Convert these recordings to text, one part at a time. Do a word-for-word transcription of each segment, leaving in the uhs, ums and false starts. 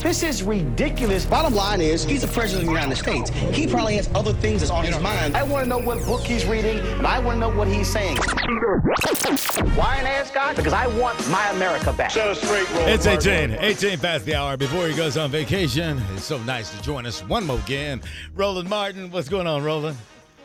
This is ridiculous. Bottom line is, he's the president of the United States. He probably has other things that's on his mind. I want to know what book he's reading, and I want to know what he's saying. Why an ascot? Because I want my America back. Set us straight, Roland. It's eighteen, eighteen past the hour before he goes on vacation. It's so nice to join us one more again. Roland Martin, what's going on, Roland?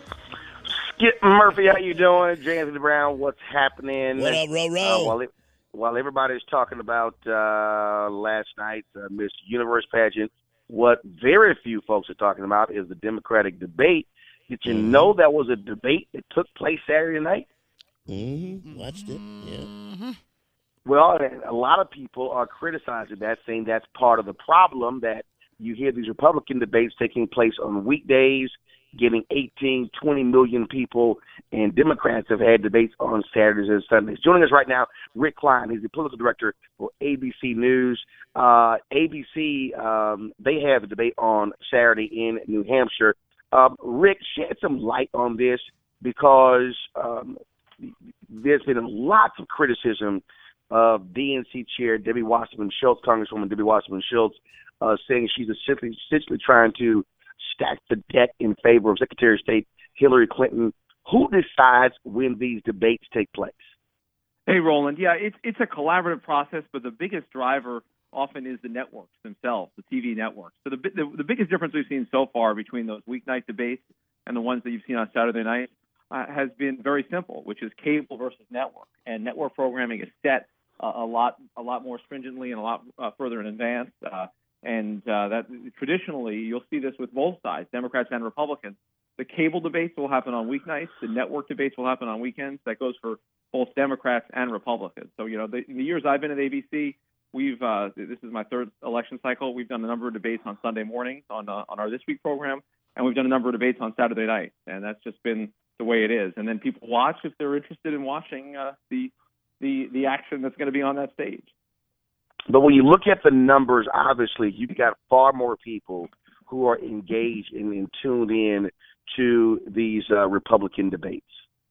Skip Murphy, how you doing? J. Anthony Brown, what's happening? What up, Ro Ro? Uh, while, it, while everybody's talking about uh, last night's uh, Miss Universe pageant, what very few folks are talking about is the Democratic debate. Did you mm-hmm. know that was a debate that took place Saturday night? Mm-hmm. Watched it, yeah. Mm-hmm. Well, a lot of people are criticizing that, saying that's part of the problem, that you hear these Republican debates taking place on weekdays, getting eighteen, twenty million people, and Democrats have had debates on Saturdays and Sundays. Joining us right now, Rick Klein. He's the political director for A B C News. Uh, A B C, um, they have a debate on Saturday in New Hampshire. Um, Rick, shed some light on this, because um, there's been lots of criticism of D N C chair Debbie Wasserman Schultz, Congresswoman Debbie Wasserman Schultz, uh, saying she's essentially, essentially trying to stack the deck in favor of Secretary of State Hillary Clinton. Who decides when these debates take place? Hey, Roland. Yeah, it's it's a collaborative process, but the biggest driver often is the networks themselves, the T V networks. So the, the the biggest difference we've seen so far between those weeknight debates and the ones that you've seen on Saturday night uh, has been very simple, which is cable versus network. And network programming is set uh, a lot a lot more stringently and a lot uh, further in advance. Uh, and uh, that traditionally, you'll see this with both sides, Democrats and Republicans. The cable debates will happen on weeknights. The network debates will happen on weekends. That goes for both Democrats and Republicans. So, you know, the, in the years I've been at A B C, we've uh, this is my third election cycle. We've done a number of debates on Sunday mornings on uh, on our This Week program, and we've done a number of debates on Saturday night. And that's just been the way it is. And then people watch if they're interested in watching uh, the the the action that's going to be on that stage. But when you look at the numbers, obviously you've got far more people who are engaged and, and tuned in to these uh, Republican debates.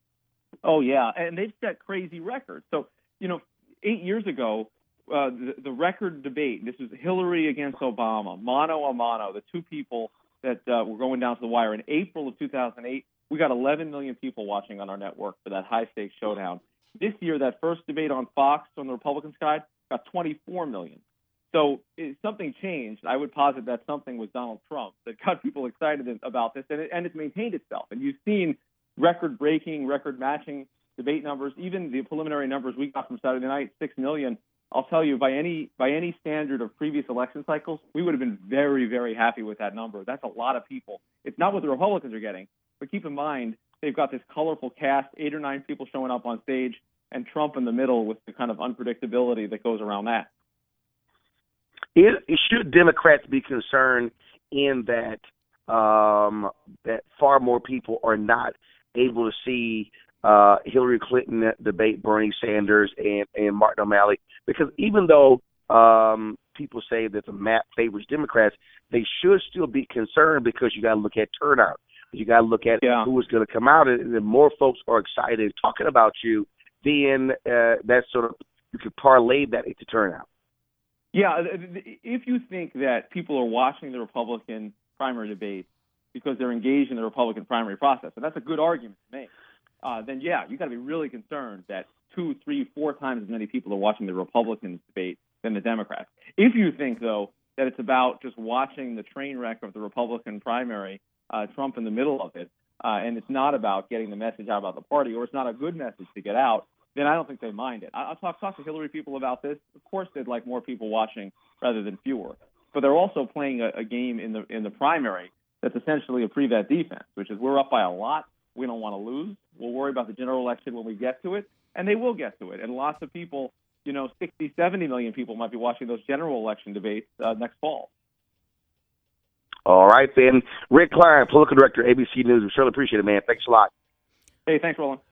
Oh, yeah, and they've set crazy records. So, you know, eight years ago, uh, the, the record debate, this was Hillary against Obama, mano a mano, the two people that uh, were going down to the wire. In April of two thousand eight, we got eleven million people watching on our network for that high-stakes showdown. This year, that first debate on Fox on the Republican side got twenty-four million. So if something changed, I would posit that something was Donald Trump that got people excited about this, and, it, and it's maintained itself. And you've seen record-breaking, record-matching debate numbers. Even the preliminary numbers we got from Saturday night, six million. I'll tell you, by any by any standard of previous election cycles, we would have been very, very happy with that number. That's a lot of people. It's not what the Republicans are getting, but keep in mind, they've got this colorful cast, eight or nine people showing up on stage, and Trump in the middle with the kind of unpredictability that goes around that. It, should Democrats be concerned in that um, that far more people are not able to see uh, Hillary Clinton debate Bernie Sanders and, and Martin O'Malley? Because even though um, people say that the map favors Democrats, they should still be concerned, because you got to look at turnout. You got to look at yeah. who is going to come out, and the more folks are excited talking about you, then uh, that sort of, you could parlay that into turnout. Yeah, if you think that people are watching the Republican primary debates because they're engaged in the Republican primary process, and that's a good argument to make, uh, then yeah, you got to be really concerned that two, three, four times as many people are watching the Republican debate than the Democrats. If you think, though, that it's about just watching the train wreck of the Republican primary, uh, Trump in the middle of it, uh, and it's not about getting the message out about the party, or it's not a good message to get out, then I don't think they mind it. I'll talk, talk to Hillary people about this. Of course, they'd like more people watching rather than fewer. But they're also playing a, a game in the in the primary that's essentially a pre-vet defense, which is we're up by a lot. We don't want to lose. We'll worry about the general election when we get to it, and they will get to it. And lots of people, you know, sixty, seventy million people might be watching those general election debates uh, next fall. All right, then. Rick Klein, political director, A B C News. We certainly appreciate it, man. Thanks a lot. Hey, thanks, Roland.